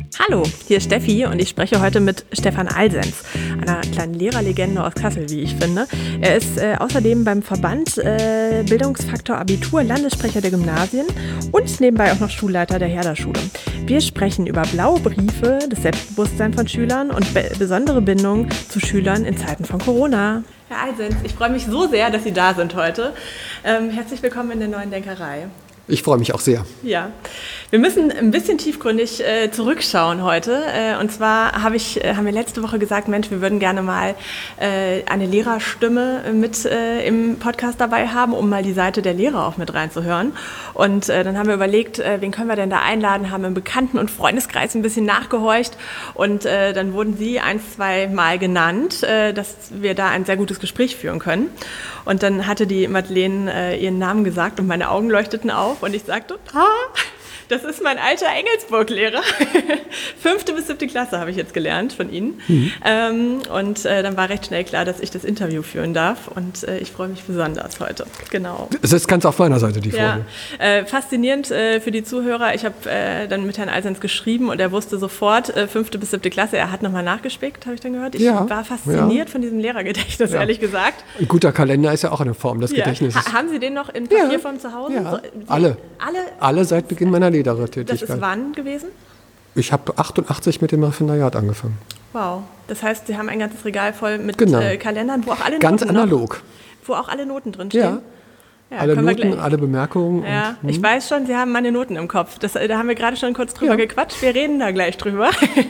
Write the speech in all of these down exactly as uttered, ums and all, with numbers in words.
Hallo, hier ist Steffi und ich spreche heute mit Stefan Alsens, einer kleinen Lehrerlegende aus Kassel, wie ich finde. Er ist äh, außerdem beim Verband äh, Bildungsfaktor Abitur Landessprecher der Gymnasien und nebenbei auch noch Schulleiter der Herder-Schule. Wir sprechen über blaue Briefe, das Selbstbewusstsein von Schülern und be- besondere Bindungen zu Schülern in Zeiten von Corona. Herr Alsens, ich freue mich so sehr, dass Sie da sind heute. Ähm, herzlich willkommen in der Neuen Denkerei. Ich freue mich auch sehr. Ja, wir müssen ein bisschen tiefgründig äh, zurückschauen heute. Äh, und zwar hab ich, äh, haben wir letzte Woche gesagt, Mensch, wir würden gerne mal äh, eine Lehrerstimme mit äh, im Podcast dabei haben, um mal die Seite der Lehrer auch mit reinzuhören. Und äh, dann haben wir überlegt, äh, wen können wir denn da einladen, haben im Bekannten- und Freundeskreis ein bisschen nachgehorcht. Und äh, dann wurden Sie ein, zwei Mal genannt, äh, dass wir da ein sehr gutes Gespräch führen können. Und dann hatte die Madeleine äh, ihren Namen gesagt und meine Augen leuchteten auf. Und ich sagte, ah, das ist mein alter Engelsburg-Lehrer. Fünfte bis siebte Klasse habe ich jetzt gelernt von Ihnen. Mhm. Ähm, und äh, dann war recht schnell klar, dass ich das Interview führen darf. Und äh, ich freue mich besonders heute. Genau. Es ist ganz auf meiner Seite, die Freude. Ja, äh, faszinierend äh, für die Zuhörer. Ich habe äh, dann mit Herrn Alsens geschrieben und er wusste sofort, äh, fünfte bis siebte Klasse. Er hat nochmal nachgespickt, habe ich dann gehört. Ich ja, war fasziniert ja. von diesem Lehrergedächtnis, ja. ehrlich gesagt. Ein guter Kalender ist ja auch eine Form des ja. Gedächtnisses. Ha- haben Sie den noch in Papierform ja. zu Hause? Ja, so, alle. alle. Alle seit Beginn meiner Lehrertätigkeit. Das ist wann gewesen? Ich habe achtundachtzig mit dem Referendariat angefangen. Wow, das heißt, Sie haben ein ganzes Regal voll mit genau. äh, Kalendern, wo auch alle Ganz Noten analog. Noch, wo auch alle Noten drin stehen? Ja. Ja, alle Noten, alle Bemerkungen. Ja, und, ich hm. weiß schon, Sie haben meine Noten im Kopf. Das, da haben wir gerade schon kurz drüber ja. gequatscht. Wir reden da gleich drüber.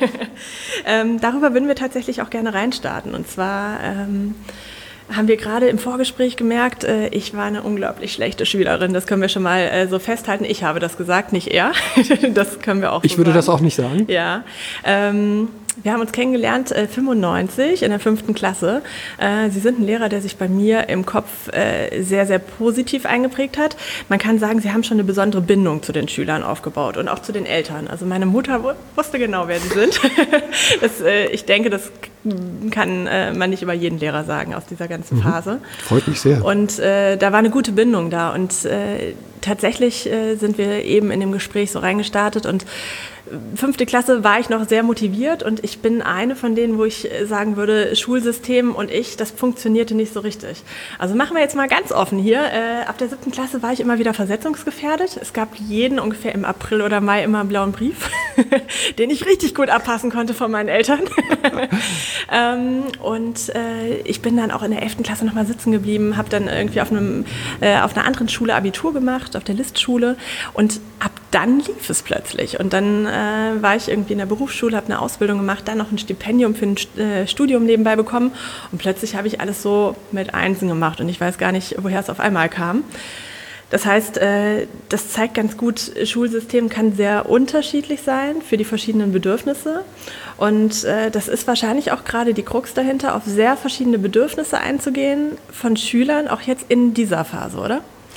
ähm, darüber würden wir tatsächlich auch gerne reinstarten. Und zwar ähm, haben wir gerade im Vorgespräch gemerkt, äh, ich war eine unglaublich schlechte Schülerin. Das können wir schon mal äh, so festhalten. Ich habe das gesagt, nicht er. Das können wir auch Ich so würde sagen. das auch nicht sagen. Ja. Ähm, Wir haben uns kennengelernt, äh, fünfundneunzig in der fünften Klasse. Äh, Sie sind ein Lehrer, der sich bei mir im Kopf äh, sehr, sehr positiv eingeprägt hat. Man kann sagen, Sie haben schon eine besondere Bindung zu den Schülern aufgebaut und auch zu den Eltern. Also meine Mutter wu- wusste genau, wer Sie sind. das, äh, ich denke, das kann äh, man nicht über jeden Lehrer sagen aus dieser ganzen Mhm. Phase. Freut mich sehr. Und äh, da war eine gute Bindung da. Und äh, tatsächlich äh, sind wir eben in dem Gespräch so reingestartet und fünfte Klasse war ich noch sehr motiviert und ich bin eine von denen, wo ich sagen würde, Schulsystem und ich, das funktionierte nicht so richtig. Also machen wir jetzt mal ganz offen hier. Äh, ab der siebten Klasse war ich immer wieder versetzungsgefährdet. Es gab jeden ungefähr im April oder Mai immer einen blauen Brief, den ich richtig gut abpassen konnte von meinen Eltern. ähm, und äh, ich bin dann auch in der elften Klasse nochmal sitzen geblieben, habe dann irgendwie auf, einem, äh, auf einer anderen Schule Abitur gemacht, auf der Listschule und ab dann lief es plötzlich und dann äh, war ich irgendwie in der Berufsschule, habe eine Ausbildung gemacht, dann noch ein Stipendium für ein äh, Studium nebenbei bekommen und plötzlich habe ich alles so mit Einsen gemacht und ich weiß gar nicht, woher es auf einmal kam. Das heißt, äh, das zeigt ganz gut, Schulsystem kann sehr unterschiedlich sein für die verschiedenen Bedürfnisse und äh, das ist wahrscheinlich auch gerade die Krux dahinter, auf sehr verschiedene Bedürfnisse einzugehen von Schülern, auch jetzt in dieser Phase, oder?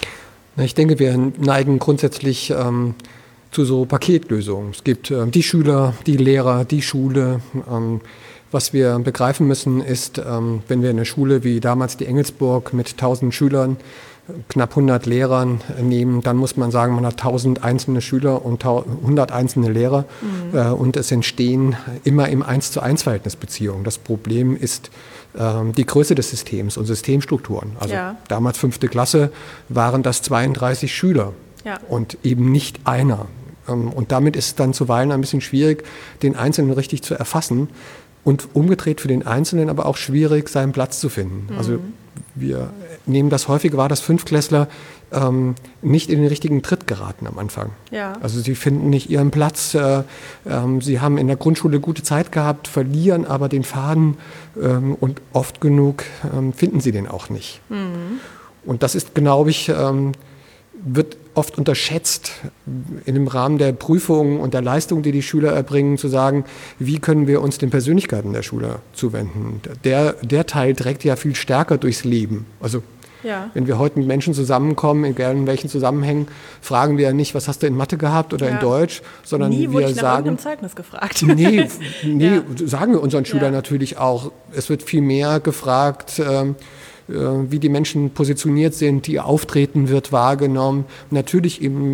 Ich denke, wir neigen grundsätzlich ähm, zu so Paketlösungen. Es gibt äh, die Schüler, die Lehrer, die Schule. Ähm, was wir begreifen müssen ist, ähm, wenn wir eine Schule wie damals die Engelsburg mit tausend Schülern, knapp hundert Lehrern nehmen, dann muss man sagen, man hat tausend einzelne Schüler und hundert einzelne Lehrer mhm. äh, und es entstehen immer im eins zu eins Verhältnis Beziehungen. Das Problem ist ähm, die Größe des Systems und Systemstrukturen. Also ja. damals fünfte Klasse waren das zweiunddreißig Schüler ja. und eben nicht einer. Ähm, und damit ist es dann zuweilen ein bisschen schwierig, den Einzelnen richtig zu erfassen und umgedreht für den Einzelnen aber auch schwierig, seinen Platz zu finden. Mhm. Also wir nehmen das häufig wahr, dass Fünftklässler ähm, nicht in den richtigen Tritt geraten am Anfang. Ja. Also sie finden nicht ihren Platz, äh, ähm, sie haben in der Grundschule gute Zeit gehabt, verlieren aber den Faden ähm, und oft genug ähm, finden sie den auch nicht. Mhm. Und das ist, glaube ich, ähm, wird oft unterschätzt in dem Rahmen der Prüfungen und der Leistung, die die Schüler erbringen, zu sagen, wie können wir uns den Persönlichkeiten der Schüler zuwenden. Der, der Teil trägt ja viel stärker durchs Leben. Also ja. wenn wir heute mit Menschen zusammenkommen, egal in welchen Zusammenhängen, fragen wir ja nicht, was hast du in Mathe gehabt oder ja. in Deutsch, sondern Nie wir wurde ich nach sagen, irgendeinem Zeugnis gefragt. Nee, nee ja. sagen wir unseren Schülern ja. natürlich auch. Es wird viel mehr gefragt, ähm, wie die Menschen positioniert sind, ihr Auftreten wird wahrgenommen. Natürlich im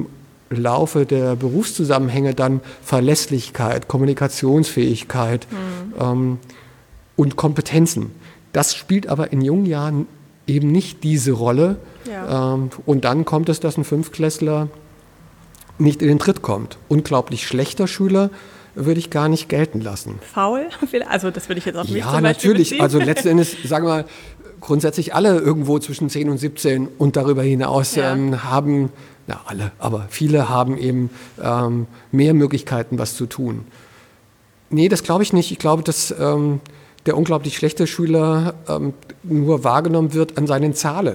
Laufe der Berufszusammenhänge dann Verlässlichkeit, Kommunikationsfähigkeit mhm. ähm, und Kompetenzen. Das spielt aber in jungen Jahren eben nicht diese Rolle. Ja. Ähm, und dann kommt es, dass ein Fünftklässler nicht in den Tritt kommt. Unglaublich schlechter Schüler würde ich gar nicht gelten lassen. Faul? Also das würde ich jetzt auch nicht Ja, zum natürlich. Beziehen. Also letzten Endes, sagen wir mal, grundsätzlich alle irgendwo zwischen zehn und siebzehn und darüber hinaus ja. ähm, haben, na alle, aber viele haben eben ähm, mehr Möglichkeiten, was zu tun. Nee, das glaube ich nicht. Ich glaube, dass ähm, der unglaublich schlechte Schüler ähm, nur wahrgenommen wird an seinen Zahlen.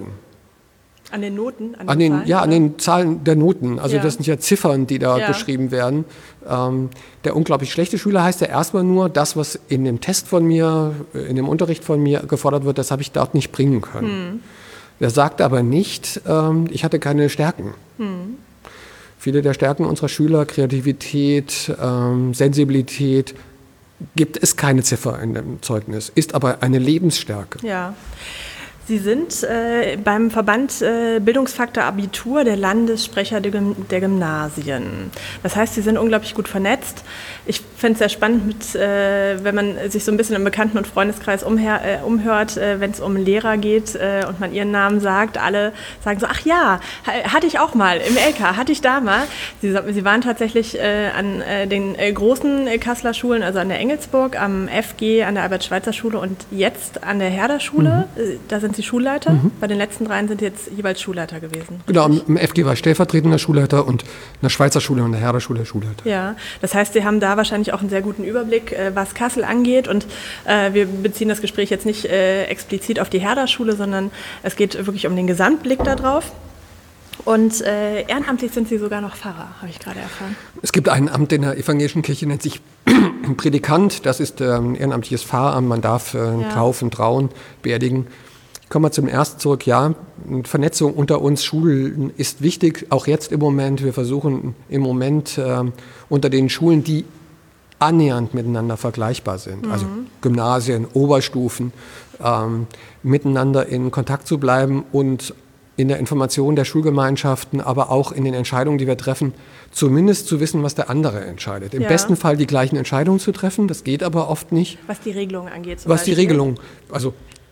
An den Noten? An, an den, Zahlen, ja, oder? an den Zahlen der Noten. Also ja. das sind ja Ziffern, die da ja. beschrieben werden. Ähm, der unglaublich schlechte Schüler heißt ja erstmal nur, das, was in dem Test von mir, in dem Unterricht von mir gefordert wird, das habe ich dort nicht bringen können. Hm. Der sagt aber nicht, ähm, ich hatte keine Stärken. Hm. Viele der Stärken unserer Schüler, Kreativität, ähm, Sensibilität, gibt es keine Ziffer in dem Zeugnis, ist aber eine Lebensstärke. Ja. Sie sind äh, beim Verband äh, Bildungsfaktor Abitur der Landessprecher der, Gym- der Gymnasien. Das heißt, Sie sind unglaublich gut vernetzt. Ich finde es sehr spannend, mit, äh, wenn man sich so ein bisschen im Bekannten- und Freundeskreis umher, äh, umhört, äh, wenn es um Lehrer geht äh, und man ihren Namen sagt. Alle sagen so, ach ja, hatte ich auch mal, im L K, hatte ich da mal. Sie, Sie waren tatsächlich äh, an äh, den äh, großen äh, Kasseler Schulen, also an der Engelsburg, am F G, an der Albert-Schweitzer-Schule und jetzt an der Herder-Schule. Mhm. Äh, da sind Sie Schulleiter. Mhm. Bei den letzten dreien sind jetzt jeweils Schulleiter gewesen. Genau, am F G war ich stellvertretender Schulleiter und in der Schweizer Schule und der Herder Schule Schulleiter. Ja, das heißt, Sie haben da wahrscheinlich auch einen sehr guten Überblick, was Kassel angeht. Und äh, wir beziehen das Gespräch jetzt nicht äh, explizit auf die Herder Schule, sondern es geht wirklich um den Gesamtblick darauf. Und äh, ehrenamtlich sind Sie sogar noch Pfarrer, habe ich gerade erfahren. Es gibt ein Amt in der evangelischen Kirche, nennt sich Predikant. Das ist äh, ein ehrenamtliches Pfarramt. Man darf äh, ja. taufen, trauen, beerdigen. Ich komme mal zum ersten zurück. Ja, Vernetzung unter uns Schulen ist wichtig, auch jetzt im Moment. Wir versuchen im Moment äh, unter den Schulen, die annähernd miteinander vergleichbar sind, mhm. also Gymnasien, Oberstufen, ähm, miteinander in Kontakt zu bleiben und in der Information der Schulgemeinschaften, aber auch in den Entscheidungen, die wir treffen, zumindest zu wissen, was der andere entscheidet. Im ja. besten Fall die gleichen Entscheidungen zu treffen, das geht aber oft nicht. Was die Regelung angeht zum Was Beispiel. die Regelung, also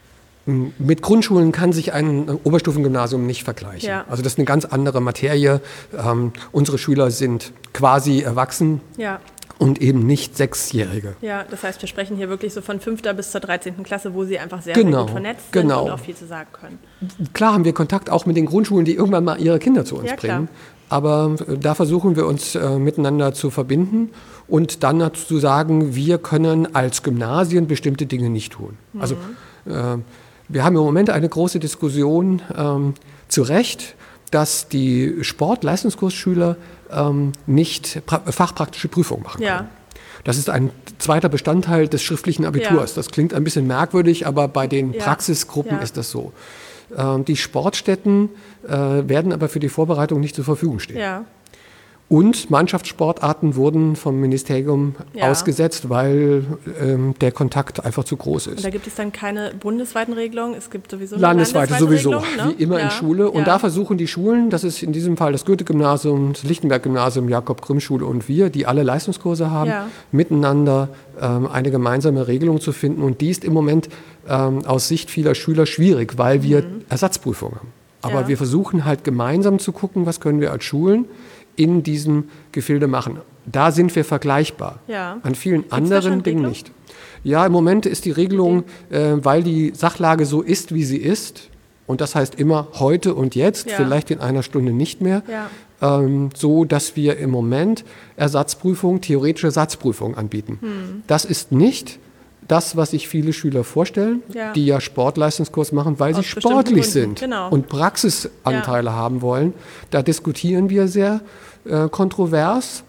mit Grundschulen kann sich ein Oberstufengymnasium nicht vergleichen. Ja. Also das ist eine ganz andere Materie. Ähm, unsere Schüler sind quasi erwachsen. Ja. Und eben nicht Sechsjährige. Ja, das heißt, wir sprechen hier wirklich so von fünfter bis zur dreizehnten Klasse, wo Sie einfach sehr, genau, sehr gut vernetzt genau. sind und auch viel zu sagen können. Klar haben wir Kontakt auch mit den Grundschulen, die irgendwann mal ihre Kinder zu uns ja, bringen. Aber da versuchen wir uns äh, miteinander zu verbinden und dann zu sagen, wir können als Gymnasien bestimmte Dinge nicht tun. Mhm. Also äh, wir haben im Moment eine große Diskussion, ähm, zu Recht, dass die Sport-Leistungskursschüler ähm, nicht pra- fachpraktische Prüfungen machen können. Ja. Das ist ein zweiter Bestandteil des schriftlichen Abiturs. Ja. Das klingt ein bisschen merkwürdig, aber bei den ja. Praxisgruppen ja. ist das so. Ähm, die Sportstätten äh, werden aber für die Vorbereitung nicht zur Verfügung stehen. Ja. Und Mannschaftssportarten wurden vom Ministerium ja. ausgesetzt, weil ähm, der Kontakt einfach zu groß ist. Und da gibt es dann keine bundesweiten Regelungen? Es gibt sowieso eine landesweite, landesweite sowieso, Regelung, ne? wie immer ja. in Schule. Und ja. da versuchen die Schulen, das ist in diesem Fall das Goethe-Gymnasium, das Lichtenberg-Gymnasium, Jakob-Grimm-Schule und wir, die alle Leistungskurse haben, ja. miteinander ähm, eine gemeinsame Regelung zu finden. Und die ist im Moment ähm, aus Sicht vieler Schüler schwierig, weil wir mhm. Ersatzprüfungen haben. Aber ja. wir versuchen halt gemeinsam zu gucken, was können wir als Schulen in diesem Gefilde machen. Da sind wir vergleichbar. Ja. An vielen Gibt's anderen Dingen nicht. Ja, im Moment ist die Regelung, äh, weil die Sachlage so ist, wie sie ist, und das heißt immer heute und jetzt, ja. vielleicht in einer Stunde nicht mehr, ja. ähm, so, dass wir im Moment Ersatzprüfungen, theoretische Ersatzprüfungen anbieten. Hm. Das ist nicht das, was sich viele Schüler vorstellen, ja. die ja Sportleistungskurs machen, weil Aus sie sportlich sind genau. und Praxisanteile ja. haben wollen. Da diskutieren wir sehr äh, kontrovers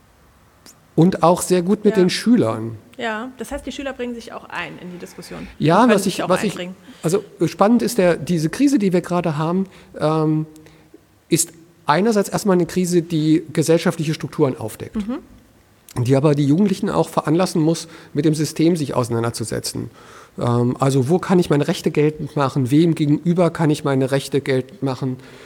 und auch sehr gut mit ja. den Schülern. Ja, das heißt, die Schüler bringen sich auch ein in die Diskussion. Ja, was ich, was ich, also spannend ist, der, diese Krise, die wir gerade haben, ähm, ist einerseits erstmal eine Krise, die gesellschaftliche Strukturen aufdeckt. Mhm. Die aber die Jugendlichen auch veranlassen muss, mit dem System sich auseinanderzusetzen. Also wo kann ich meine Rechte geltend machen, wem gegenüber kann ich meine Rechte geltend machen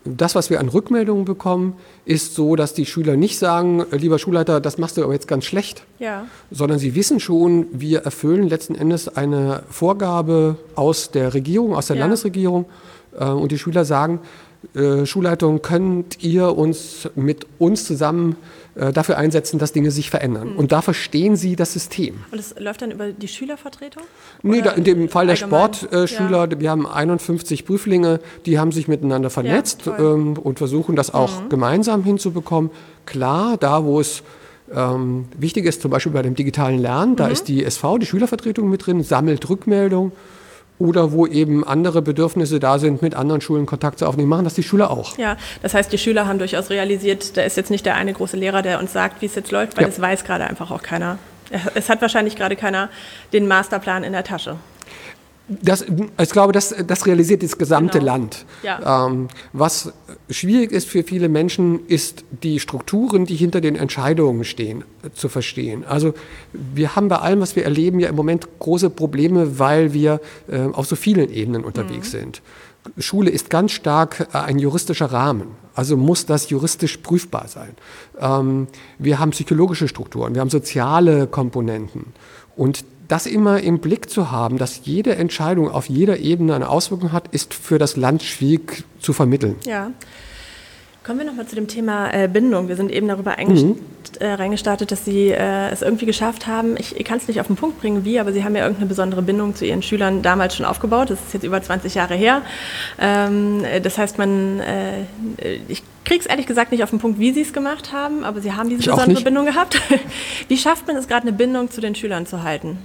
das, was wir an Rückmeldungen bekommen, ist so, dass die Schüler nicht sagen, lieber Schulleiter, das machst du aber jetzt ganz schlecht, ja. sondern sie wissen schon, wir erfüllen letzten Endes eine Vorgabe aus der Regierung, aus der ja. Landesregierung, äh, und die Schüler sagen, äh, Schulleitung, könnt ihr uns mit uns zusammen äh, dafür einsetzen, dass Dinge sich verändern. Mhm. Und da verstehen sie das System. Und das läuft dann über die Schülervertretung? Nee, da, in dem Fall der Sportschüler, äh, ja. wir haben einundfünfzig Prüflinge, die haben sich miteinander vernetzt ja, ähm, und versuchen das auch mhm. gemeinsam hinzubekommen. Klar, da wo es ähm, wichtig ist, zum Beispiel bei dem digitalen Lernen, da mhm. ist die S V, die Schülervertretung mit drin, sammelt Rückmeldung. Oder wo eben andere Bedürfnisse da sind, mit anderen Schulen Kontakt zu aufnehmen, machen das die Schüler auch. Ja, das heißt, die Schüler haben durchaus realisiert, da ist jetzt nicht der eine große Lehrer, der uns sagt, wie es jetzt läuft, weil ja. es weiß gerade einfach auch keiner. Es hat wahrscheinlich gerade keiner den Masterplan in der Tasche. Das, ich glaube, das, das realisiert das gesamte genau. Land. Ja. Ähm, was schwierig ist für viele Menschen, ist die Strukturen, die hinter den Entscheidungen stehen, zu verstehen. Also wir haben bei allem, was wir erleben, ja im Moment große Probleme, weil wir äh, auf so vielen Ebenen unterwegs mhm. sind. Schule ist ganz stark äh, ein juristischer Rahmen, also muss das juristisch prüfbar sein. Ähm, wir haben psychologische Strukturen, wir haben soziale Komponenten und das immer im Blick zu haben, dass jede Entscheidung auf jeder Ebene eine Auswirkung hat, ist für das Land schwierig zu vermitteln. Ja. Kommen wir nochmal zu dem Thema äh, Bindung. Wir sind eben darüber mhm. äh, reingestartet, dass Sie äh, es irgendwie geschafft haben. Ich, ich kann es nicht auf den Punkt bringen, wie, aber Sie haben ja irgendeine besondere Bindung zu Ihren Schülern damals schon aufgebaut. Das ist jetzt über zwanzig Jahre her. Ähm, das heißt, man, äh, ich kriege es ehrlich gesagt nicht auf den Punkt, wie Sie es gemacht haben, aber Sie haben diese ich besondere Bindung gehabt. Wie schafft man es gerade, eine Bindung zu den Schülern zu halten?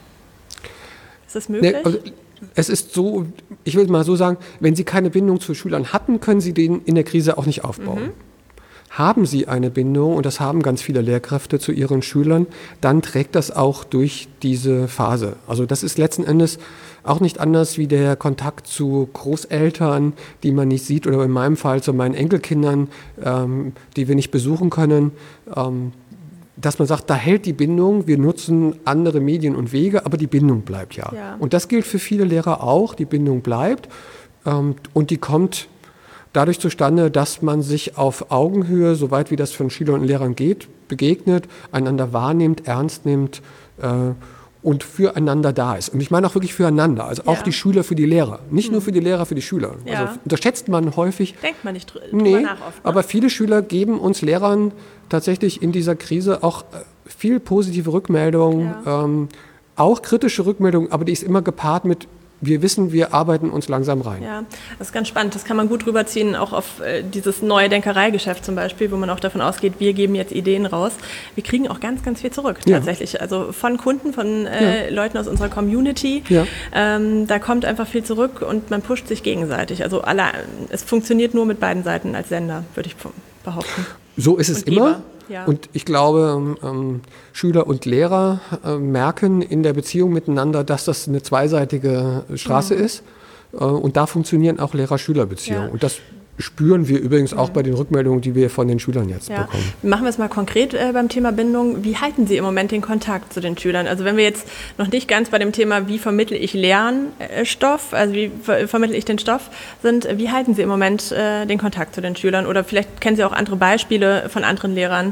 Ist das möglich? Nee, also es ist so, ich will mal so sagen, wenn Sie keine Bindung zu Schülern hatten, können Sie den in der Krise auch nicht aufbauen. Mhm. Haben Sie eine Bindung, und das haben ganz viele Lehrkräfte zu ihren Schülern, dann trägt das auch durch diese Phase. Also das ist letzten Endes auch nicht anders wie der Kontakt zu Großeltern, die man nicht sieht, oder in meinem Fall zu meinen Enkelkindern, ähm, die wir nicht besuchen können. Ähm, dass man sagt, da hält die Bindung, wir nutzen andere Medien und Wege, aber die Bindung bleibt ja. ja. Und das gilt für viele Lehrer auch, die Bindung bleibt ähm, und die kommt dadurch zustande, dass man sich auf Augenhöhe, soweit wie das von Schülern und Lehrern geht, begegnet, einander wahrnimmt, ernst nimmt äh, und füreinander da ist. Und ich meine auch wirklich füreinander, also auch ja. die Schüler für die Lehrer, nicht hm. nur für die Lehrer, für die Schüler. Ja. Also unterschätzt man häufig. Denkt man nicht drüber nee, nach oft. Ne? Aber viele Schüler geben uns Lehrern tatsächlich in dieser Krise auch viel positive Rückmeldungen, ja. ähm, auch kritische Rückmeldungen, aber die ist immer gepaart mit, wir wissen, wir arbeiten uns langsam rein. Ja, das ist ganz spannend. Das kann man gut rüberziehen, auch auf äh, dieses neue Denkereigeschäft zum Beispiel, wo man auch davon ausgeht, wir geben jetzt Ideen raus. Wir kriegen auch ganz, ganz viel zurück tatsächlich. Ja. Also von Kunden, von äh, ja. Leuten aus unserer Community. Ja. Ähm, da kommt einfach viel zurück und man pusht sich gegenseitig. Also alle, es funktioniert nur mit beiden Seiten als Sender, würde ich behaupten. So ist es und immer. Geber. Ja. Und ich glaube, ähm, Schüler und Lehrer äh, merken in der Beziehung miteinander, dass das eine zweiseitige Straße mhm. ist. Äh, und da funktionieren auch Lehrer-Schüler-Beziehungen. Ja. Und das spüren wir übrigens auch mhm. bei den Rückmeldungen, die wir von den Schülern jetzt ja. bekommen. Machen wir es mal konkret äh, beim Thema Bindung. Wie halten Sie im Moment den Kontakt zu den Schülern? Also wenn wir jetzt noch nicht ganz bei dem Thema, wie vermittle ich Lernstoff, also wie ver- vermittle ich den Stoff sind, wie halten Sie im Moment äh, den Kontakt zu den Schülern? Oder vielleicht kennen Sie auch andere Beispiele von anderen Lehrern,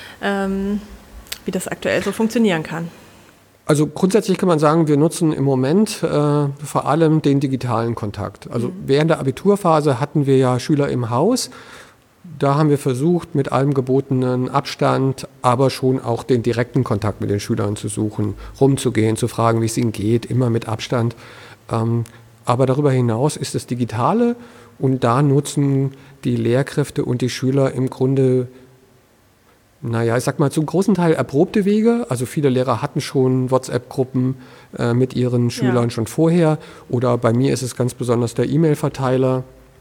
ähm, wie das aktuell so funktionieren kann. Also grundsätzlich kann man sagen, wir nutzen im Moment äh, vor allem den digitalen Kontakt. Also mhm. während der Abiturphase hatten wir ja Schüler im Haus. Da haben wir versucht, mit allem gebotenen Abstand, aber schon auch den direkten Kontakt mit den Schülern zu suchen, rumzugehen, zu fragen, wie es ihnen geht, immer mit Abstand. Ähm, aber darüber hinaus ist das Digitale, und da nutzen die Lehrkräfte und die Schüler im Grunde, naja, ich sag mal, zum großen Teil erprobte Wege. Also viele Lehrer hatten schon WhatsApp-Gruppen äh, mit ihren Schülern ja. schon vorher. Oder bei mir ist es ganz besonders der E-Mail-Verteiler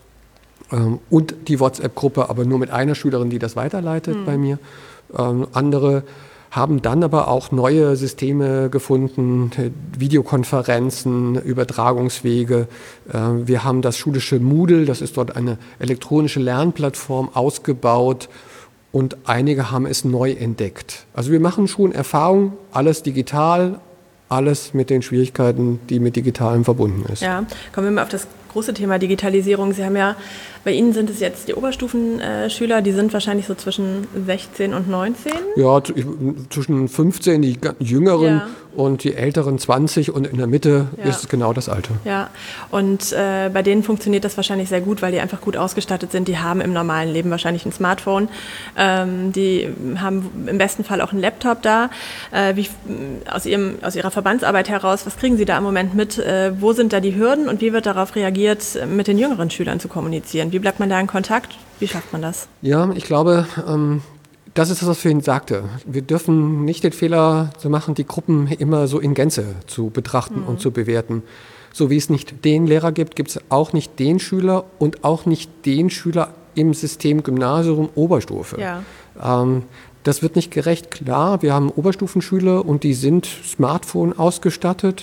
ähm, und die WhatsApp-Gruppe, aber nur mit einer Schülerin, die das weiterleitet mhm. bei mir. Ähm, andere haben dann aber auch neue Systeme gefunden, Videokonferenzen, Übertragungswege. Äh, wir haben das schulische Moodle, das ist dort eine elektronische Lernplattform, ausgebaut. Und einige haben es neu entdeckt. Also wir machen schon Erfahrung, alles digital, alles mit den Schwierigkeiten, die mit Digitalem verbunden ist. Ja, kommen wir mal auf das große Thema Digitalisierung. Sie haben ja, bei Ihnen sind es jetzt die Oberstufenschüler, die sind wahrscheinlich so zwischen sechzehn und neunzehn? Ja, zwischen fünfzehn, die Jüngeren, ja, und die Älteren zwanzig, und in der Mitte ja. ist es genau das Alter. Ja, und äh, bei denen funktioniert das wahrscheinlich sehr gut, weil die einfach gut ausgestattet sind. Die haben im normalen Leben wahrscheinlich ein Smartphone, ähm, die haben im besten Fall auch einen Laptop da. Äh, wie, aus, ihrem, aus Ihrer Verbandsarbeit heraus, was kriegen Sie da im Moment mit? Äh, wo sind da die Hürden und wie wird darauf reagiert, mit den jüngeren Schülern zu kommunizieren? Wie bleibt man da in Kontakt? Wie schafft man das? Ja, ich glaube, ähm, das ist das, was ich vorhin sagte. Wir dürfen nicht den Fehler so machen, die Gruppen immer so in Gänze zu betrachten mhm. und zu bewerten. So wie es nicht den Lehrer gibt, gibt es auch nicht den Schüler und auch nicht den Schüler im System Gymnasium Oberstufe. Ja. Ähm, das wird nicht gerecht. Klar, wir haben Oberstufenschüler und die sind Smartphone ausgestattet,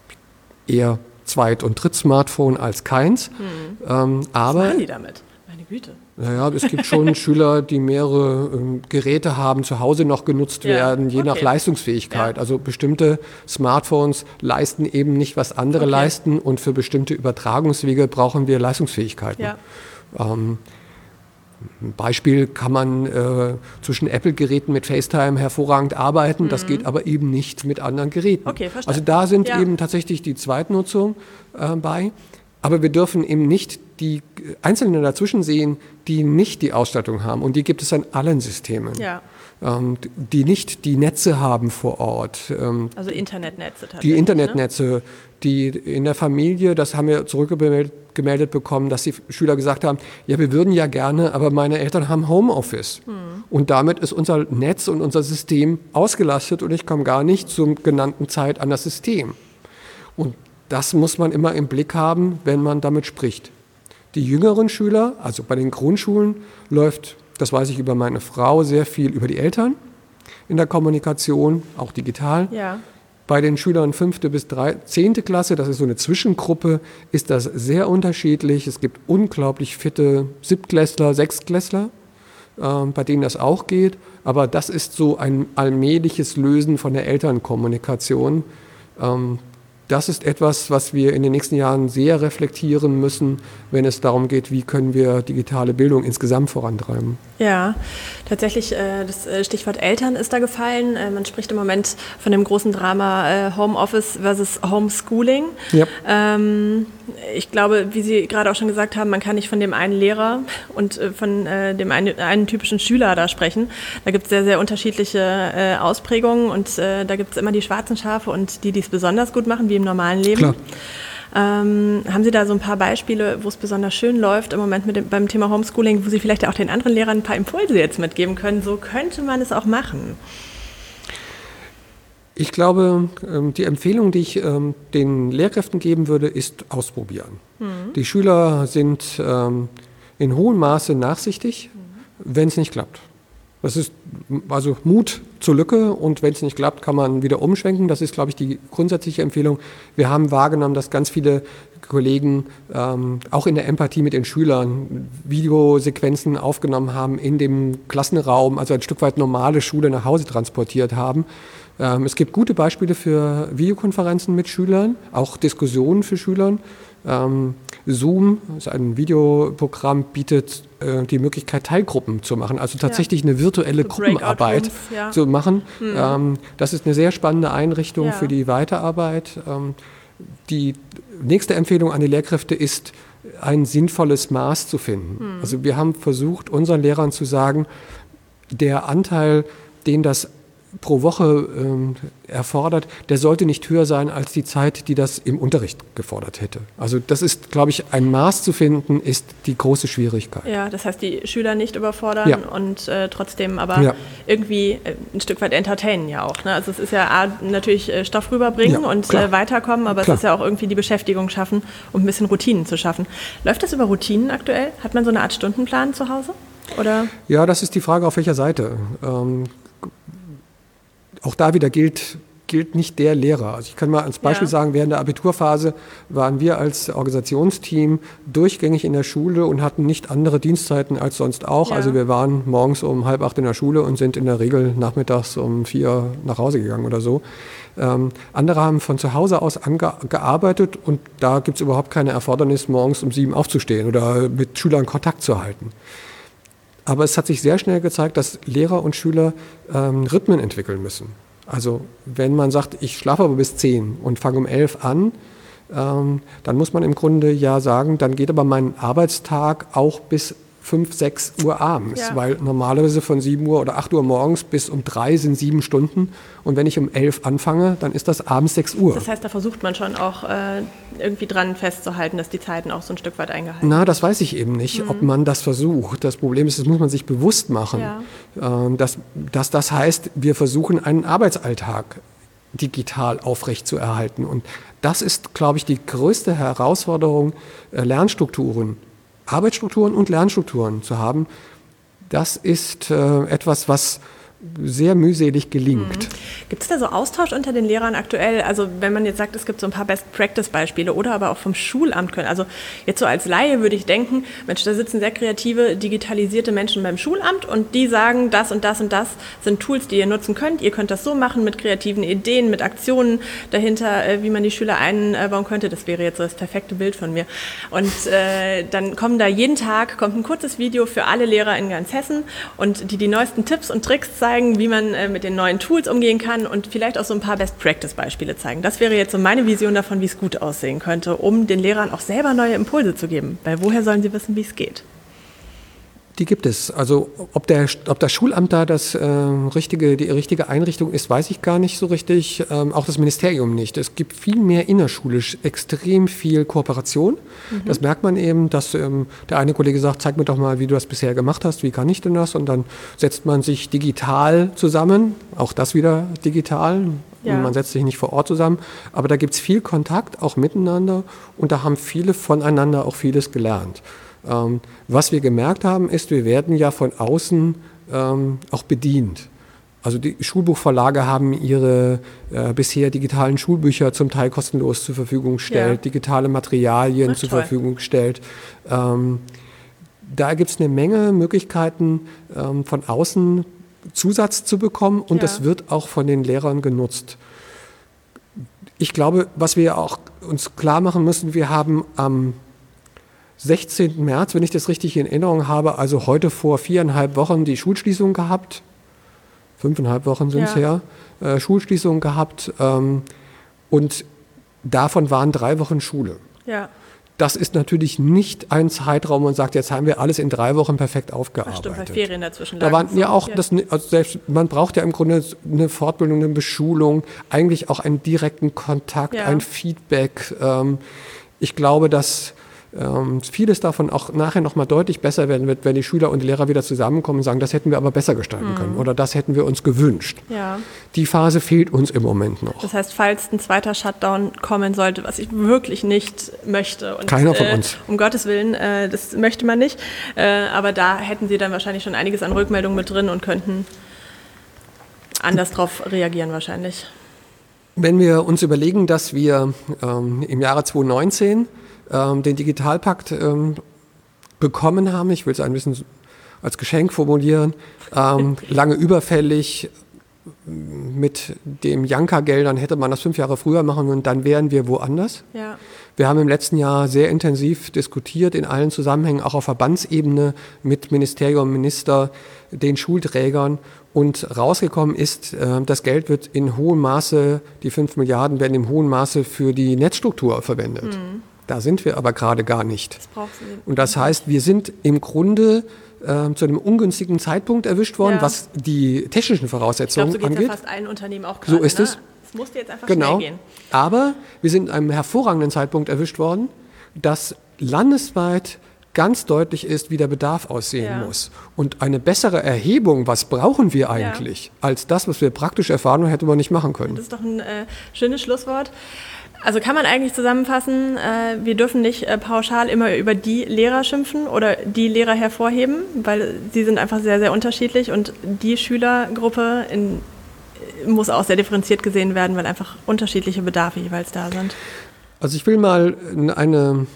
eher Zweit- und Dritt-Smartphone als keins. Mhm. Ähm, aber, was machen die damit? Meine Güte. Naja, es gibt schon Schüler, die mehrere ähm, Geräte haben, zu Hause noch genutzt ja. werden, je okay. nach Leistungsfähigkeit. Ja. Also bestimmte Smartphones leisten eben nicht, was andere okay. leisten, und für bestimmte Übertragungswege brauchen wir Leistungsfähigkeiten. Ja. Ähm, Ein Beispiel kann man äh, zwischen Apple-Geräten mit FaceTime hervorragend arbeiten, mhm. das geht aber eben nicht mit anderen Geräten. Okay, verstehe. Also da sind ja. eben tatsächlich die Zweitnutzung äh, bei. Aber wir dürfen eben nicht die Einzelnen dazwischen sehen, die nicht die Ausstattung haben. Und die gibt es an allen Systemen. Ja. Ähm, die nicht die Netze haben vor Ort. Ähm, also Internetnetze tatsächlich. Die Internetnetze, ne? Die in der Familie, das haben wir zurückgemeldet gemeldet bekommen, dass die Schüler gesagt haben, ja, wir würden ja gerne, aber meine Eltern haben Homeoffice. Hm. Und damit ist unser Netz und unser System ausgelastet und ich komme gar nicht zur genannten Zeit an das System. Und das muss man immer im Blick haben, wenn man damit spricht. Die jüngeren Schüler, also bei den Grundschulen, läuft, das weiß ich über meine Frau, sehr viel über die Eltern in der Kommunikation, auch digital. Ja. Bei den Schülern fünfte bis zehnte Klasse, das ist so eine Zwischengruppe, ist das sehr unterschiedlich. Es gibt unglaublich fitte Siebtklässler, Sechstklässler, äh, bei denen das auch geht. Aber das ist so ein allmähliches Lösen von der Elternkommunikation. Ähm, Das ist etwas, was wir in den nächsten Jahren sehr reflektieren müssen, wenn es darum geht, wie können wir digitale Bildung insgesamt vorantreiben. Ja, tatsächlich, äh, das Stichwort Eltern ist da gefallen. Äh, man spricht im Moment von dem großen Drama äh, Homeoffice versus Homeschooling. Ja. Ähm, ich glaube, wie Sie gerade auch schon gesagt haben, man kann nicht von dem einen Lehrer und äh, von äh, dem einen, einen typischen Schüler da sprechen. Da gibt es sehr, sehr unterschiedliche äh, Ausprägungen und äh, da gibt es immer die schwarzen Schafe und die, die es besonders gut machen, wie im normalen Leben. Klar. Ähm, haben Sie da so ein paar Beispiele, wo es besonders schön läuft im Moment mit dem, beim Thema Homeschooling, wo Sie vielleicht auch den anderen Lehrern ein paar Impulse jetzt mitgeben können? So könnte man es auch machen. Ich glaube, die Empfehlung, die ich den Lehrkräften geben würde, ist ausprobieren. Mhm. Die Schüler sind in hohem Maße nachsichtig, mhm. wenn es nicht klappt. Das ist also Mut zur Lücke und wenn es nicht klappt, kann man wieder umschwenken. Das ist, glaube ich, die grundsätzliche Empfehlung. Wir haben wahrgenommen, dass ganz viele Kollegen ähm, auch in der Empathie mit den Schülern Videosequenzen aufgenommen haben in dem Klassenraum, also ein Stück weit normale Schule nach Hause transportiert haben. Ähm, es gibt gute Beispiele für Videokonferenzen mit Schülern, auch Diskussionen für Schülern. Ähm, Zoom, also ein Videoprogramm, bietet äh, die Möglichkeit, Teilgruppen zu machen, also tatsächlich ja. eine virtuelle so Gruppenarbeit ja. zu machen. Mhm. Ähm, das ist eine sehr spannende Einrichtung ja. für die Weiterarbeit. Ähm, die nächste Empfehlung an die Lehrkräfte ist, ein sinnvolles Maß zu finden. Mhm. Also wir haben versucht, unseren Lehrern zu sagen, der Anteil, den das pro Woche ähm, erfordert, der sollte nicht höher sein als die Zeit, die das im Unterricht gefordert hätte. Also das ist, glaube ich, ein Maß zu finden, ist die große Schwierigkeit. Ja, das heißt, die Schüler nicht überfordern ja. und äh, trotzdem aber ja. irgendwie äh, ein Stück weit entertainen ja auch. Ne? Also es ist ja A, natürlich äh, Stoff rüberbringen ja, und äh, weiterkommen, aber klar. es ist ja auch irgendwie die Beschäftigung schaffen und ein bisschen Routinen zu schaffen. Läuft das über Routinen aktuell? Hat man so eine Art Stundenplan zu Hause? Oder? Ja, das ist die Frage, auf welcher Seite. Ähm, Auch da wieder gilt, gilt nicht der Lehrer. Also ich kann mal als Beispiel ja. sagen, während der Abiturphase waren wir als Organisationsteam durchgängig in der Schule und hatten nicht andere Dienstzeiten als sonst auch. Ja. Also wir waren morgens um halb acht in der Schule und sind in der Regel nachmittags um vier nach Hause gegangen oder so. Ähm, andere haben von zu Hause aus ange- gearbeitet und da gibt es überhaupt keine Erfordernis, morgens um sieben aufzustehen oder mit Schülern Kontakt zu halten. Aber es hat sich sehr schnell gezeigt, dass Lehrer und Schüler ähm, Rhythmen entwickeln müssen. Also wenn man sagt, ich schlafe aber bis zehn und fange um elf an, ähm, dann muss man im Grunde ja sagen, dann geht aber mein Arbeitstag auch bis fünf, sechs Uhr abends, ja. weil normalerweise von sieben Uhr oder acht Uhr morgens bis um drei sind sieben Stunden und wenn ich um elf anfange, dann ist das abends sechs Uhr. Das heißt, da versucht man schon auch äh, irgendwie dran festzuhalten, dass die Zeiten auch so ein Stück weit eingehalten werden. Na, das weiß ich eben nicht, mhm. ob man das versucht. Das Problem ist, das muss man sich bewusst machen, ja. äh, dass, dass das heißt, wir versuchen einen Arbeitsalltag digital aufrechtzuerhalten und das ist, glaube ich, die größte Herausforderung, äh, Lernstrukturen Arbeitsstrukturen und Lernstrukturen zu haben, das ist äh, etwas, was sehr mühselig gelingt. Mhm. Gibt es da so Austausch unter den Lehrern aktuell? Also wenn man jetzt sagt, es gibt so ein paar Best-Practice-Beispiele oder aber auch vom Schulamt können. Also jetzt so als Laie würde ich denken, Mensch, da sitzen sehr kreative, digitalisierte Menschen beim Schulamt und die sagen, das und das und das sind Tools, die ihr nutzen könnt. Ihr könnt das so machen mit kreativen Ideen, mit Aktionen dahinter, wie man die Schüler einbauen könnte. Das wäre jetzt so das perfekte Bild von mir. Und äh, dann kommen da jeden Tag, kommt ein kurzes Video für alle Lehrer in ganz Hessen und die die neuesten Tipps und Tricks zeigen, wie man äh, mit den neuen Tools umgehen kann und vielleicht auch so ein paar Best-Practice-Beispiele zeigen. Das wäre jetzt so meine Vision davon, wie es gut aussehen könnte, um den Lehrern auch selber neue Impulse zu geben. Weil woher sollen sie wissen, wie es geht? Die gibt es. Also ob, der, ob das Schulamt da das, äh, richtige, die richtige Einrichtung ist, weiß ich gar nicht so richtig. Ähm, auch das Ministerium nicht. Es gibt viel mehr innerschulisch extrem viel Kooperation. Mhm. Das merkt man eben, dass ähm, der eine Kollege sagt, zeig mir doch mal, wie du das bisher gemacht hast, wie kann ich denn das? Und dann setzt man sich digital zusammen, auch das wieder digital. Ja. Man setzt sich nicht vor Ort zusammen, aber da gibt es viel Kontakt, auch miteinander und da haben viele voneinander auch vieles gelernt. Ähm, was wir gemerkt haben, ist, wir werden ja von außen ähm, auch bedient. Also die Schulbuchverlage haben ihre äh, bisher digitalen Schulbücher zum Teil kostenlos zur Verfügung gestellt, ja. digitale Materialien Ach, zur toll. Verfügung gestellt. Ähm, da gibt es eine Menge Möglichkeiten, ähm, von außen Zusatz zu bekommen und ja. das wird auch von den Lehrern genutzt. Ich glaube, was wir auch uns klar machen müssen, wir haben am sechzehnten März, wenn ich das richtig in Erinnerung habe, also heute vor viereinhalb Wochen die Schulschließung gehabt. Fünfeinhalb Wochen sind es ja. her. Äh, Schulschließung gehabt. Ähm, und davon waren drei Wochen Schule. Ja. Das ist natürlich nicht ein Zeitraum, wo man sagt, jetzt haben wir alles in drei Wochen perfekt aufgearbeitet. Stimmt, weil Ferien dazwischen lagen. Da waren ja auch, ja. Das, also selbst, man braucht ja im Grunde eine Fortbildung, eine Beschulung, eigentlich auch einen direkten Kontakt, ja. ein Feedback. Ähm, ich glaube, dass ähm, vieles davon auch nachher nochmal deutlich besser werden wird, wenn die Schüler und die Lehrer wieder zusammenkommen und sagen, das hätten wir aber besser gestalten mhm. können oder das hätten wir uns gewünscht. Ja. Die Phase fehlt uns im Moment noch. Das heißt, falls ein zweiter Shutdown kommen sollte, was ich wirklich nicht möchte. Und, Keiner von äh, uns. Um Gottes Willen, äh, das möchte man nicht. Äh, aber da hätten Sie dann wahrscheinlich schon einiges an Rückmeldungen mit drin und könnten anders darauf reagieren wahrscheinlich. Wenn wir uns überlegen, dass wir ähm, im Jahre zwanzig neunzehn ähm, den Digitalpakt ähm, bekommen haben, ich will es ein bisschen als Geschenk formulieren, ähm, lange überfällig, mit den Janka-Geldern hätte man das fünf Jahre früher machen können, dann wären wir woanders. Ja. Wir haben im letzten Jahr sehr intensiv diskutiert, in allen Zusammenhängen, auch auf Verbandsebene mit Ministerium, Minister, den Schulträgern. Und rausgekommen ist, äh, das Geld wird in hohem Maße, die fünf Milliarden werden in hohem Maße für die Netzstruktur verwendet. Mhm. Da sind wir aber gerade gar nicht. Das braucht sie. Und das heißt, wir sind im Grunde äh, zu einem ungünstigen Zeitpunkt erwischt worden, ja. was die technischen Voraussetzungen angeht. Ich glaube, so geht es ja fast allen Unternehmen auch gerade. So ist es. Ne? Es musste jetzt einfach genau. schnell gehen. Aber wir sind an einem hervorragenden Zeitpunkt erwischt worden, dass landesweit ganz deutlich ist, wie der Bedarf aussehen ja. muss. Und eine bessere Erhebung, was brauchen wir eigentlich, ja. als das, was wir praktisch erfahren, hätte man nicht machen können. Das ist doch ein äh, schönes Schlusswort. Also kann man eigentlich zusammenfassen, äh, wir dürfen nicht äh, pauschal immer über die Lehrer schimpfen oder die Lehrer hervorheben, weil sie sind einfach sehr, sehr unterschiedlich und die Schülergruppe, in muss auch sehr differenziert gesehen werden, weil einfach unterschiedliche Bedarfe jeweils da sind. Also ich will mal eine, einen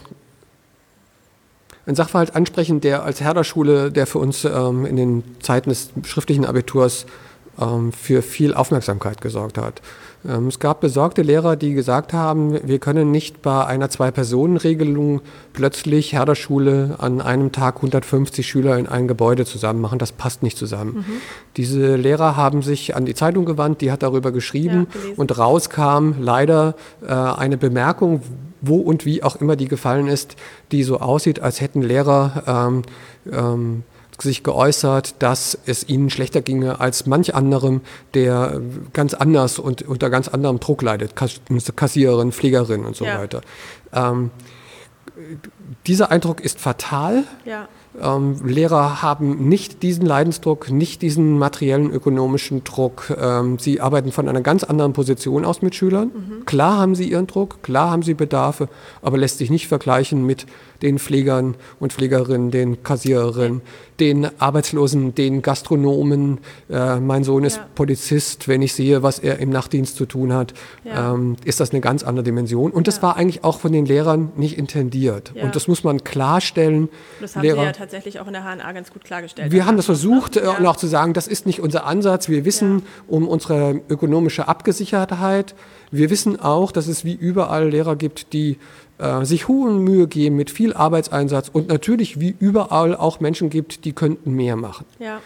Sachverhalt ansprechen, der als Herder-Schule, der für uns ähm, in den Zeiten des schriftlichen Abiturs ähm, für viel Aufmerksamkeit gesorgt hat. Ähm, es gab besorgte Lehrer, die gesagt haben, wir können nicht bei einer Zwei-Personen-Regelung plötzlich Herder-Schule an einem Tag hundertfünfzig Schüler in ein Gebäude zusammen machen. Das passt nicht zusammen. Mhm. Diese Lehrer haben sich an die Zeitung gewandt, die hat darüber geschrieben ja, und rauskam leider äh, eine Bemerkung, wo und wie auch immer die gefallen ist, die so aussieht, als hätten Lehrer ähm, ähm, sich geäußert, dass es ihnen schlechter ginge als manch anderem, der ganz anders und unter ganz anderem Druck leidet, Kassiererin, Pflegerin und so ja. weiter. Ähm, dieser Eindruck ist fatal. Ja. Ähm, Lehrer haben nicht diesen Leidensdruck, nicht diesen materiellen, ökonomischen Druck. Ähm, sie arbeiten von einer ganz anderen Position aus mit Schülern. Mhm. Klar haben sie ihren Druck, klar haben sie Bedarfe, aber lässt sich nicht vergleichen mit den Pflegern und Pflegerinnen, den Kassiererinnen, den Arbeitslosen, den Gastronomen. Äh, mein Sohn ist ja. Polizist. Wenn ich sehe, was er im Nachtdienst zu tun hat, ja. ähm, ist das eine ganz andere Dimension. Und ja. das war eigentlich auch von den Lehrern nicht intendiert. Ja. Und das muss man klarstellen. Das haben Lehrer, Sie ja tatsächlich auch in der H N A ganz gut klargestellt. Wir haben das versucht, äh, ja. und auch zu sagen, das ist nicht unser Ansatz. Wir wissen ja. um unsere ökonomische Abgesichertheit. Wir wissen auch, dass es wie überall Lehrer gibt, die äh, sich hohe Mühe geben mit viel Arbeitseinsatz und natürlich wie überall auch Menschen gibt, die könnten mehr machen. Ja.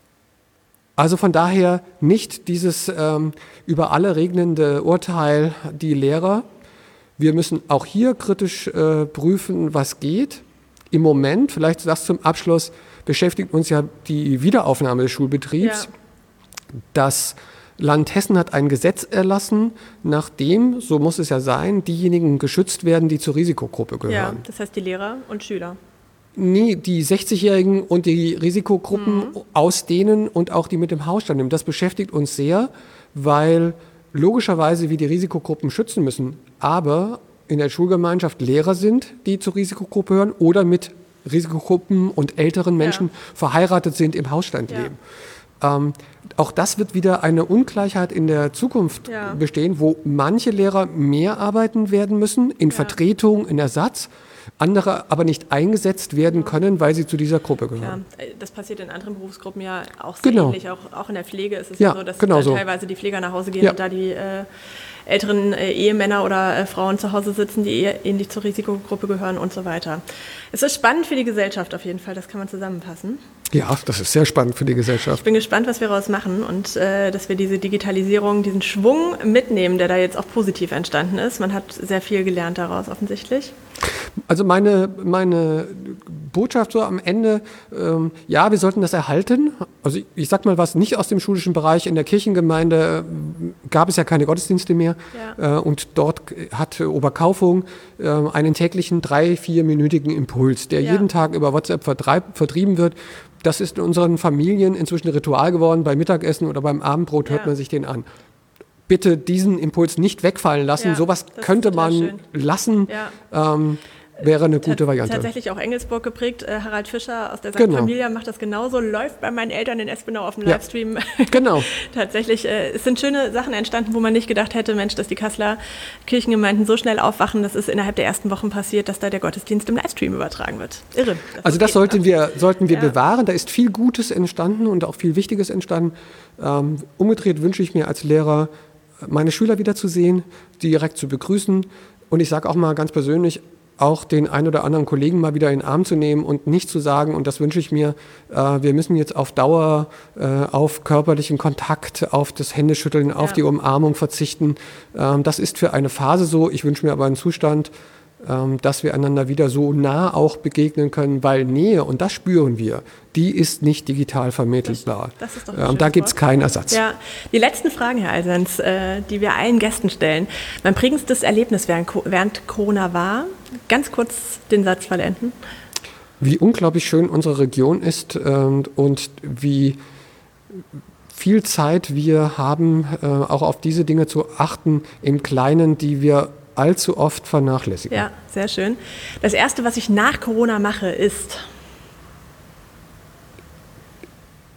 Also von daher nicht dieses ähm, über alle regnende Urteil, die Lehrer. Wir müssen auch hier kritisch äh, prüfen, was geht. Im Moment, vielleicht das zum Abschluss, beschäftigt uns ja die Wiederaufnahme des Schulbetriebs. Ja. Das Land Hessen hat ein Gesetz erlassen, nachdem, so muss es ja sein, diejenigen geschützt werden, die zur Risikogruppe gehören. Ja, das heißt die Lehrer und Schüler. Nee, die sechzigjährigen und die Risikogruppen mhm. aus denen und auch die mit dem Hausstand nehmen. Das beschäftigt uns sehr, weil logischerweise wir die Risikogruppen schützen müssen, aber in der Schulgemeinschaft Lehrer sind, die zur Risikogruppe gehören oder mit Risikogruppen und älteren Menschen ja. verheiratet sind, im Hausstand ja. leben. Ähm, auch das wird wieder eine Ungleichheit in der Zukunft ja. bestehen, wo manche Lehrer mehr arbeiten werden müssen, in ja. Vertretung, in Ersatz, andere aber nicht eingesetzt werden können, weil sie zu dieser Gruppe gehören. Ja, das passiert in anderen Berufsgruppen ja auch sehr genau. ähnlich. Auch, auch in der Pflege ist es ja, ja so, dass genau dann so. teilweise die Pfleger nach Hause gehen ja. und da die äh, älteren äh, Ehemänner oder äh, Frauen zu Hause sitzen, die eher ähnlich zur Risikogruppe gehören und so weiter. Es ist spannend für die Gesellschaft auf jeden Fall, das kann man zusammenfassen. Ja, das ist sehr spannend für die Gesellschaft. Ich bin gespannt, was wir daraus machen und äh, dass wir diese Digitalisierung, diesen Schwung mitnehmen, der da jetzt auch positiv entstanden ist. Man hat sehr viel gelernt daraus offensichtlich. Also meine, meine Botschaft so am Ende, ähm, ja, wir sollten das erhalten. Also ich, ich sag mal was, nicht aus dem schulischen Bereich. In der Kirchengemeinde äh, gab es ja keine Gottesdienste mehr. Ja. Äh, und dort hat Oberkaufung äh, einen täglichen drei-, vierminütigen Impuls, der ja. jeden Tag über WhatsApp vertreib, vertrieben wird. Das ist in unseren Familien inzwischen Ritual geworden. Beim Mittagessen oder beim Abendbrot hört ja. man sich den an. Bitte diesen Impuls nicht wegfallen lassen. Ja, sowas könnte man schön. lassen. Ja. Ähm, wäre eine gute Variante. Tatsächlich auch Engelsburg geprägt. Äh, Harald Fischer aus der Sankt Genau. Familia macht das genauso, läuft bei meinen Eltern in Espenau auf dem Ja. Livestream. Genau. Tatsächlich, äh, es sind schöne Sachen entstanden, wo man nicht gedacht hätte, Mensch, dass die Kasseler Kirchengemeinden so schnell aufwachen. Das ist innerhalb der ersten Wochen passiert, dass da der Gottesdienst im Livestream übertragen wird. Irre. Also das sollten wir, sollten wir ja. bewahren. Da ist viel Gutes entstanden und auch viel Wichtiges entstanden. Ähm, umgedreht wünsche ich mir als Lehrer, meine Schüler wiederzusehen, direkt zu begrüßen. Und ich sage auch mal ganz persönlich, auch den ein oder anderen Kollegen mal wieder in den Arm zu nehmen und nicht zu sagen, und das wünsche ich mir, äh, wir müssen jetzt auf Dauer äh, auf körperlichen Kontakt, auf das Händeschütteln, auf ja. die Umarmung verzichten. Ähm, das ist für eine Phase so. Ich wünsche mir aber einen Zustand, ähm, dass wir einander wieder so nah auch begegnen können, weil Nähe, und das spüren wir, die ist nicht digital vermittelbar. Das, das ist doch ein ähm, da gibt es keinen Ersatz. Ja, die letzten Fragen, Herr Eisens, äh, die wir allen Gästen stellen. Mein prägendstes Erlebnis während, während Corona war, ganz kurz den Satz vollenden. Wie unglaublich schön unsere Region ist ähm, und wie viel Zeit wir haben, äh, auch auf diese Dinge zu achten, im Kleinen, die wir allzu oft vernachlässigen. Ja, sehr schön. Das Erste, was ich nach Corona mache, ist...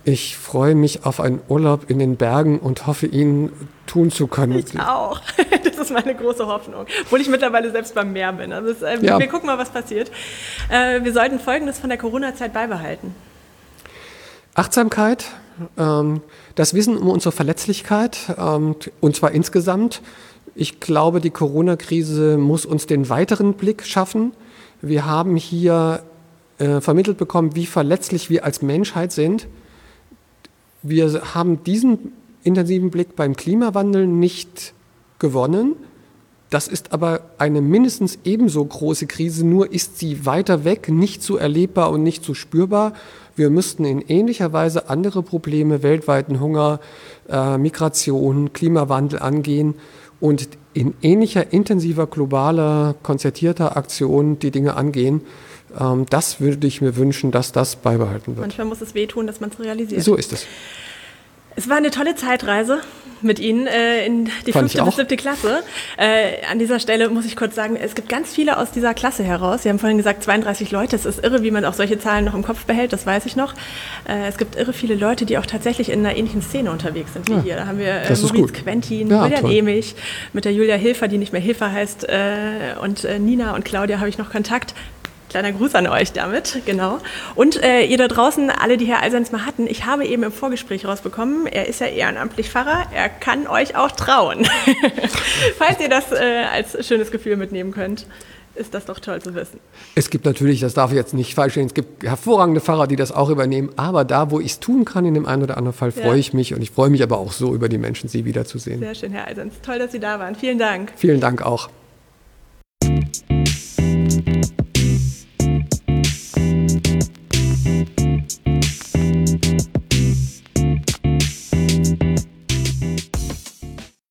Ich freue mich auf einen Urlaub in den Bergen und hoffe, ihn tun zu können. Ich auch. Das ist meine große Hoffnung. Obwohl ich mittlerweile selbst beim Meer bin. Also es, äh, ja. Wir gucken mal, was passiert. Äh, wir sollten Folgendes von der Corona-Zeit beibehalten. Achtsamkeit, ähm, das Wissen um unsere Verletzlichkeit, ähm, und zwar insgesamt. Ich glaube, die Corona-Krise muss uns den weiteren Blick schaffen. Wir haben hier äh, vermittelt bekommen, wie verletzlich wir als Menschheit sind. Wir haben diesen intensiven Blick beim Klimawandel nicht gewonnen. Das ist aber eine mindestens ebenso große Krise, nur ist sie weiter weg, nicht so erlebbar und nicht so spürbar. Wir müssten in ähnlicher Weise andere Probleme, weltweiten Hunger, äh, Migration, Klimawandel angehen und in ähnlicher, intensiver, globaler, konzertierter Aktion die Dinge angehen. Ähm, das würde ich mir wünschen, dass das beibehalten wird. Manchmal muss es wehtun, dass man es realisiert. So ist es. Es war eine tolle Zeitreise mit Ihnen äh, in die Fand fünfte bis siebte Klasse. Äh, an dieser Stelle muss ich kurz sagen, es gibt ganz viele aus dieser Klasse heraus. Sie haben vorhin gesagt, zweiunddreißig Leute. Es ist irre, wie man auch solche Zahlen noch im Kopf behält, das weiß ich noch. Äh, es gibt irre viele Leute, die auch tatsächlich in einer ähnlichen Szene unterwegs sind wie ja, hier. Da haben wir äh, Maurice Quentin, ja, Julian toll. Emich, mit der Julia Hilfer, die nicht mehr Hilfer heißt, äh, und äh, Nina und Claudia habe ich noch Kontakt. Kleiner Gruß an euch damit, genau. Und äh, ihr da draußen, alle, die Herr Alsens mal hatten, ich habe eben im Vorgespräch rausbekommen, er ist ja ehrenamtlich Pfarrer, er kann euch auch trauen. Falls ihr das äh, als schönes Gefühl mitnehmen könnt, ist das doch toll zu wissen. Es gibt natürlich, das darf ich jetzt nicht falsch sehen, es gibt hervorragende Pfarrer, die das auch übernehmen, aber da, wo ich es tun kann, in dem einen oder anderen Fall, freue ja. ich mich und ich freue mich aber auch so über die Menschen, Sie wiederzusehen. Sehr schön, Herr Alsens. Toll, dass Sie da waren. Vielen Dank. Vielen Dank auch.